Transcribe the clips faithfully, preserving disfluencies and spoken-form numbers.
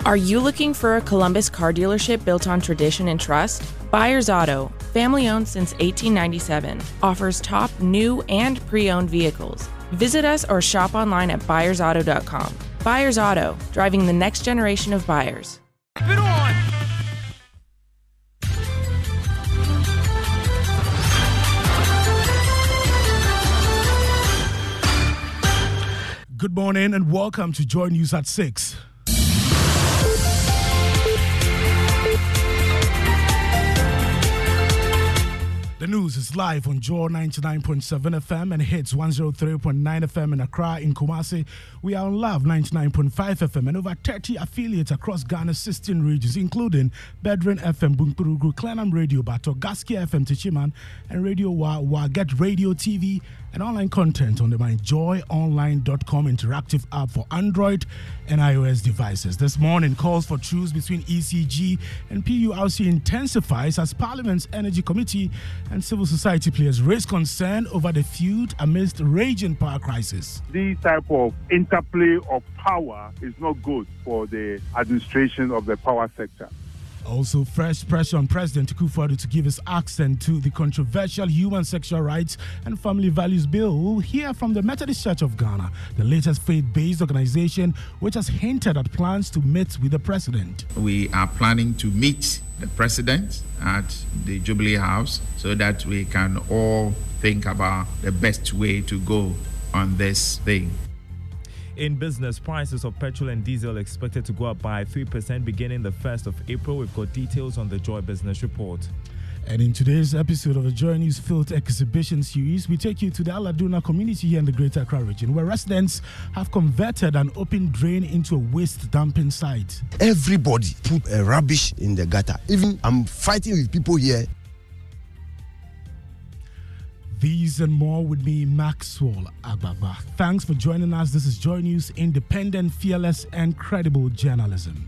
Are you looking for a Columbus car dealership built on tradition and trust? Byers Auto, family owned since eighteen ninety-seven, offers top new and pre-owned vehicles. Visit us or shop online at byers auto dot com. Byers Auto, driving the next generation of buyers. Put on! Good morning and welcome to Joy News at six. The news is live on Joy ninety-nine point seven F M and hits one oh three point nine F M in Accra. In Kumasi, we are on Love ninety-nine point five F M and over thirty affiliates across Ghana's sixteen regions, including Bedouin F M, Bunkurugu, Clenham Radio, Bato, Gaskia F M, Tichiman, and Radio Wa, Wa Get Radio T V, and online content on the my joy online dot com interactive app for Android and iOS devices. This morning, calls for truce between E C G and P U R C intensifies as Parliament's Energy Committee and civil society players raise concern over the feud amidst raging power crisis. This type of interplay of power is not good for the administration of the power sector. Also, fresh pressure on President Akufo-Addo to give his accent to the controversial Human Sexual Rights and Family Values Bill. We'll hear from the Methodist Church of Ghana, the latest faith-based organization which has hinted at plans to meet with the president. We are planning to meet the president at the Jubilee House so that we can all think about the best way to go on this thing. In business, prices of petrol and diesel expected to go up by three percent beginning the first of April. We've got details on the Joy Business Report. And in today's episode of the Joy News Field Exhibition Series, we take you to the Aladuna community here in the Greater Accra region, where residents have converted an open drain into a waste dumping site. Everybody put uh, rubbish in the gutter. Even I'm fighting with people here. These and more with me, Maxwell Ababa. Thanks for joining us. This is Joy News, independent, fearless, and credible journalism.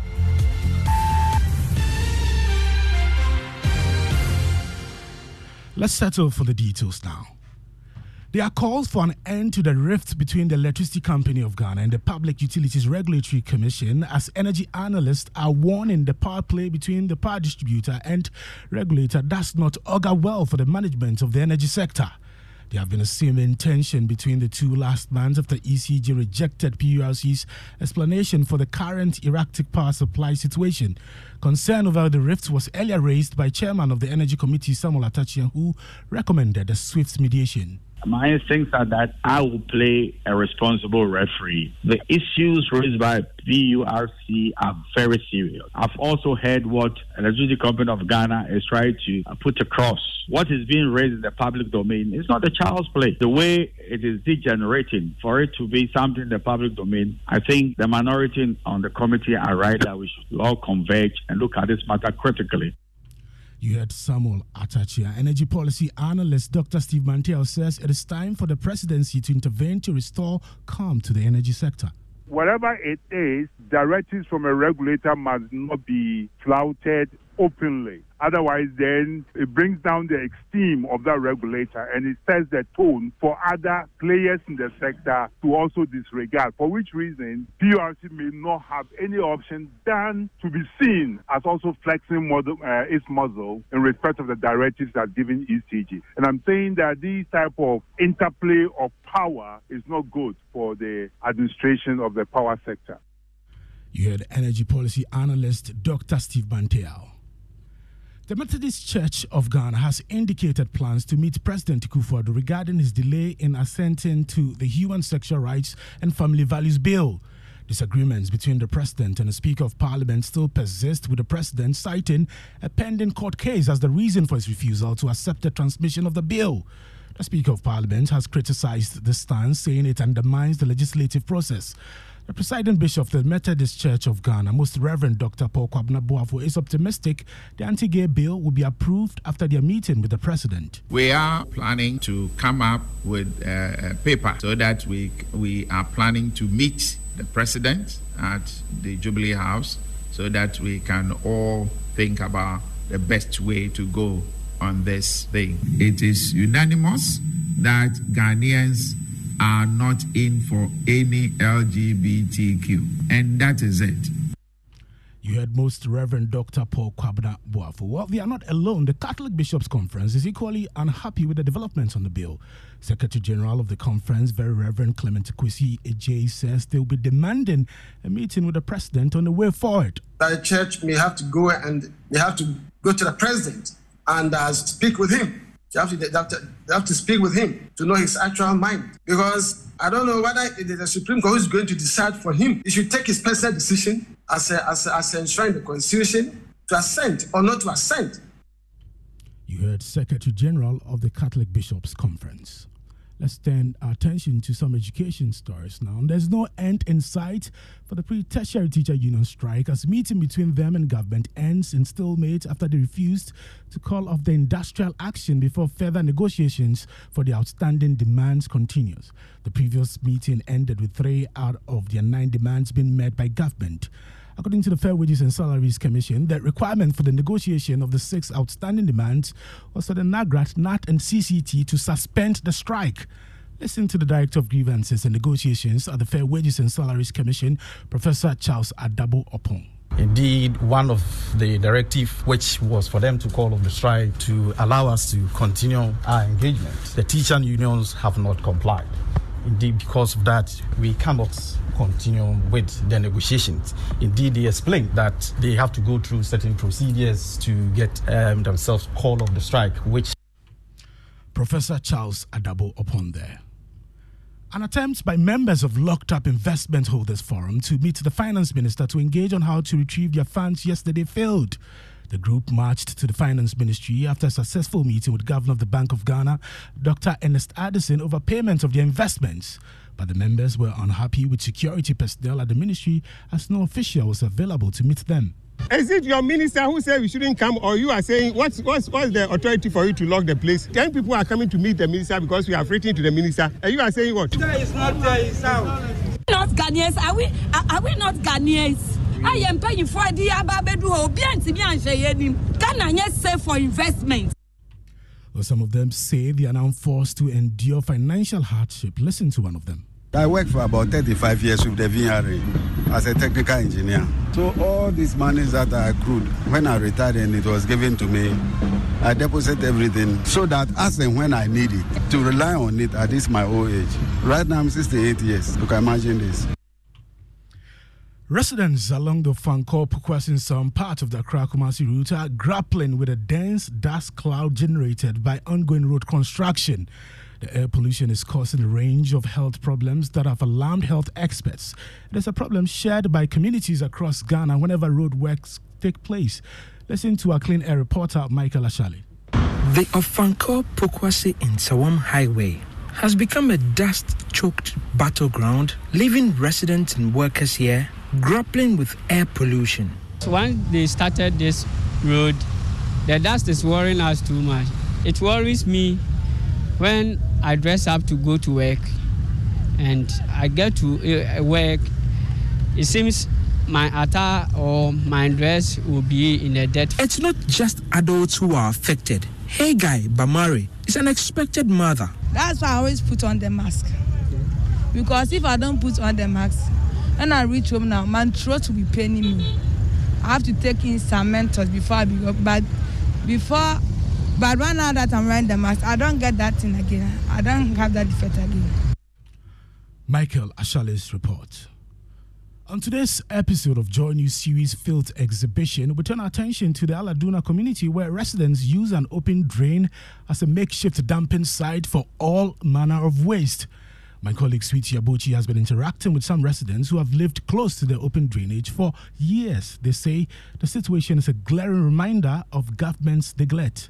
Let's settle for the details now. There are calls for an end to the rift between the Electricity Company of Ghana and the Public Utilities Regulatory Commission, as energy analysts are warning the power play between the power distributor and regulator does not augur well for the management of the energy sector. There have been a seeming tension between the two last month after E C G rejected P U R C's explanation for the current erratic power supply situation. Concern over the rift was earlier raised by Chairman of the Energy Committee, Samuel Atachian, who recommended a swift mediation. My instincts are that I will play a responsible referee. The issues raised by P U R C are very serious. I've also heard what Electricity Company of Ghana is trying to put across. What is being raised in the public domain is not a child's play. The way it is degenerating, for it to be something in the public domain, I think the minority on the committee are right that we should all converge and look at this matter critically. You heard Samuel Atachia. Energy policy analyst Doctor Steve Mantel says it is time for the presidency to intervene to restore calm to the energy sector. Whatever it is, directives from a regulator must not be flouted openly. Otherwise, then it brings down the esteem of that regulator and it sets the tone for other players in the sector to also disregard, for which reason P U R C may not have any option than to be seen as also flexing model, uh, its muzzle in respect of the directives that are given E C G. And I'm saying that this type of interplay of power is not good for the administration of the power sector. You heard energy policy analyst Doctor Steve Mantel. The Methodist Church of Ghana has indicated plans to meet President Akufo-Addo regarding his delay in assenting to the Human Sexual Rights and Family Values Bill. Disagreements between the President and the Speaker of Parliament still persist, with the President citing a pending court case as the reason for his refusal to accept the transmission of the bill. The Speaker of Parliament has criticized the stance, saying it undermines the legislative process. The presiding bishop of the Methodist Church of Ghana, Most Reverend Doctor Paul Kwabena Boafo, is optimistic the anti-gay bill will be approved after their meeting with the president. We are planning to come up with a, a paper so that we we are planning to meet the president at the Jubilee House so that we can all think about the best way to go on this thing. It is unanimous that Ghanaians are not in for any L G B T Q, and that is it. You heard Most Reverend Doctor Paul Kwabena Boafo. Well, they are not alone. The Catholic Bishops' Conference is equally unhappy with the developments on the bill. Secretary General of the conference, Very Reverend Clement Kwesi Ejay, says they will be demanding a meeting with the president on the way forward. The church may have to go and they have to go to the president and uh, speak with him. They have, to, they, have to, they have to speak with him to know his actual mind. Because I don't know whether it is the Supreme Court who is going to decide for him. He should take his personal decision as a, as a, as enshrined in the Constitution to assent or not to assent. You heard Secretary General of the Catholic Bishops' Conference. Let's turn our attention to some education stories now. There's no end in sight for the pre-tertiary teacher union strike as meeting between them and government ends in stalemate after they refused to call off the industrial action before further negotiations for the outstanding demands continues. The previous meeting ended with three out of their nine demands being met by government. According to the Fair Wages and Salaries Commission, the requirement for the negotiation of the six outstanding demands was for the NAGRAT, N A T, and C C T to suspend the strike. Listen to the Director of Grievances and Negotiations at the Fair Wages and Salaries Commission, Professor Charles Adabo Opong. Indeed, one of the directive which was for them to call off the strike to allow us to continue our engagement, the teacher unions have not complied. Indeed, because of that, we cannot continue with the negotiations. Indeed, they explained that they have to go through certain procedures to get um, themselves called off the strike, which Professor Charles Adabo upon there. An attempt by members of Locked Up Investment Holders Forum to meet the finance minister to engage on how to retrieve their funds yesterday failed. The group marched to the finance ministry after a successful meeting with Governor of the Bank of Ghana, Doctor Ernest Addison, over payment of their investments. But the members were unhappy with security personnel at the ministry as no official was available to meet them. Is it your minister who said we shouldn't come, or you are saying what's, what's, what's the authority for you to lock the place? Ten people are coming to meet the minister because we have written to the minister, and you are saying what? It's not there, it's out. Not Ghanaians, are we, are, are we not Ghanaians? I am paying for the Ababedu Obianti Ghana is safe for investment. Well, some of them say they are now forced to endure financial hardship. Listen to one of them. I worked for about thirty-five years with the V R A as a technical engineer. So all these monies that I accrued, when I retired and it was given to me, I deposit everything so that as and when I need it, to rely on it at this my old age. Right now I'm sixty-eight years. You can imagine this. Residents along the Fankor-Pokwasinsam part of the Accra-Kumasi route are grappling with a dense dust cloud generated by ongoing road construction. The air pollution is causing a range of health problems that have alarmed health experts. It is a problem shared by communities across Ghana whenever road works take place. Listen to our Clean Air reporter, Michael Ashali. The Fankor-Pokwasinsam Highway has become a dust-choked battleground, leaving residents and workers here grappling with air pollution. So once they started this road, the dust is worrying us too much. It worries me when I dress up to go to work and I get to uh, work. It seems my attire or my dress will be in the dirt. It's not just adults who are affected. Hegai Bamari is an expected mother. That's why I always put on the mask. Because if I don't put on the mask, when I reach home now, my throat will be paining me. I have to take in some Mentos before I be up. But before, but right now that I'm wearing the mask, I don't get that thing again. I don't have that effect again. Michael Ashale's report. On today's episode of Joy News Series Field Exhibition, we turn our attention to the Aladuna community where residents use an open drain as a makeshift dumping site for all manner of waste. My colleague Sweetie Abuchi has been interacting with some residents who have lived close to the open drainage for years. They say the situation is a glaring reminder of government's neglect.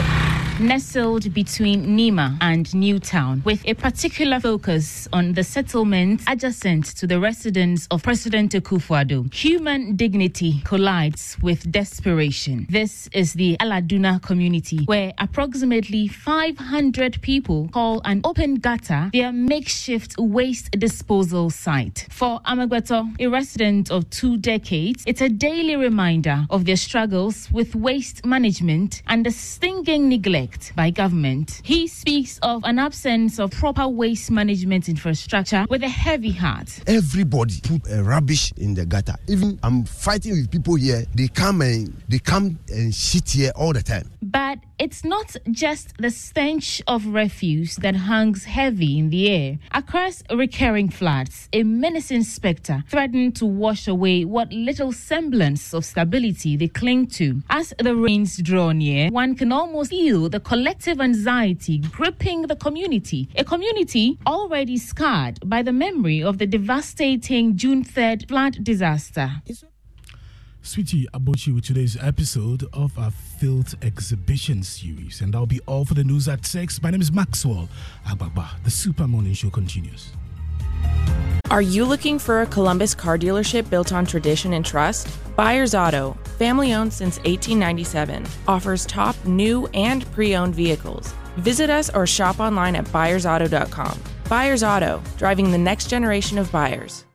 Nestled between Nima and Newtown, with a particular focus on the settlements adjacent to the residence of President Akufo-Addo, human dignity collides with desperation. This is the Aladuna community, where approximately five hundred people call an open gutter their makeshift waste disposal site. For Amagbeto, a resident of two decades, it's a daily reminder of their struggles with waste management and the stinging neglect neglect by government. He speaks of an absence of proper waste management infrastructure with a heavy heart. Everybody put uh, rubbish in the gutter. Even I'm fighting with people here. They come and they come and shit here all the time. But it's not just the stench of refuse that hangs heavy in the air. Across recurring floods, a menacing spectre threatened to wash away what little semblance of stability they cling to. As the rains draw near, one can almost feel the collective anxiety gripping the community. A community already scarred by the memory of the devastating June third flood disaster. Sweetie Abochi with today's episode of our Filth Exhibition series. And that'll be all for the news at six. My name is Maxwell Agbagba. The Super Morning Show continues. Are you looking for a Columbus car dealership built on tradition and trust? Byers Auto, family owned since eighteen ninety-seven, offers top new and pre-owned vehicles. Visit us or shop online at byers auto dot com. Byers Auto, driving the next generation of buyers.